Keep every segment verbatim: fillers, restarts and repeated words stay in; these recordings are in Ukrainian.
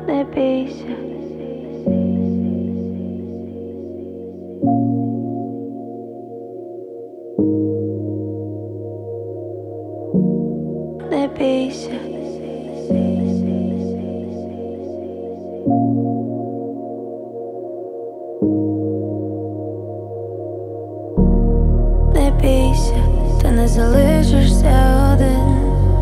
Не бійся, не бійся, не бійся, ти не залишишся один.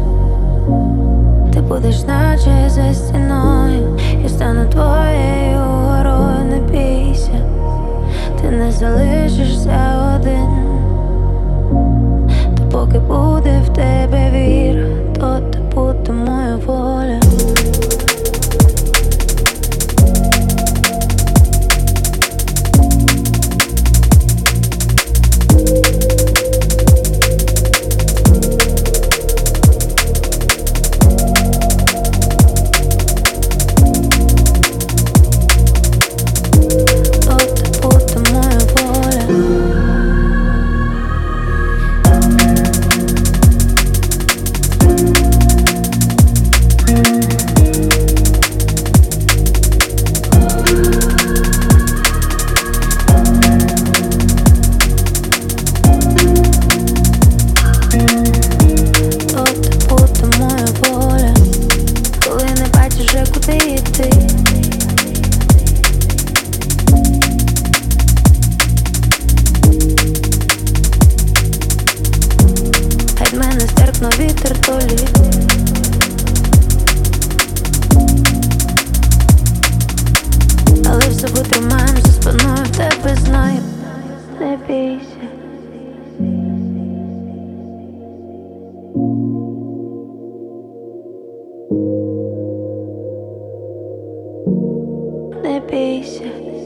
Ти будеш наче за стіною, я стану твоєю горою. Не бійся, ти не залишишся один. То поки буде в тебе віра, то та буде моя воля. Геть мене стерпно вітер толі. Але все витримаєм за спиною в тебе, знаю. Не бійся, не бійся,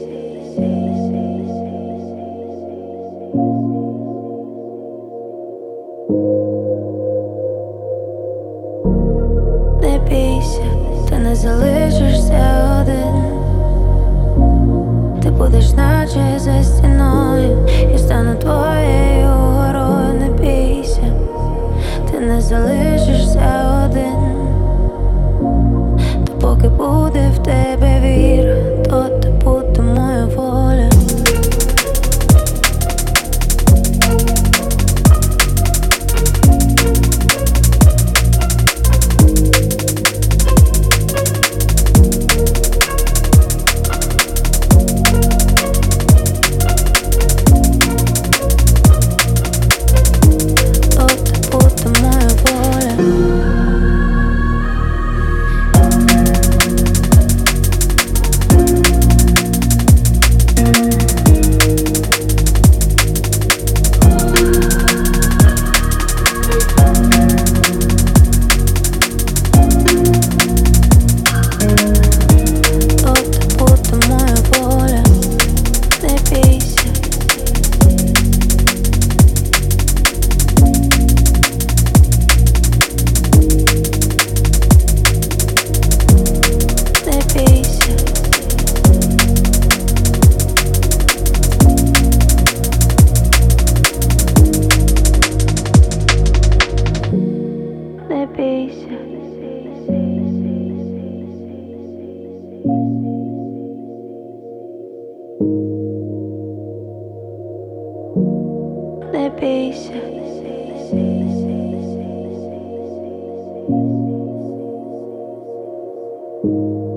не бійся, ти не залишишся один. Ти будеш наче за стіною, я стану твоєю горою. Не бійся, ти не залишишся один. То поки буде в тебе віра, то та буде моя воля. Не бійся, не бійся, не бійся.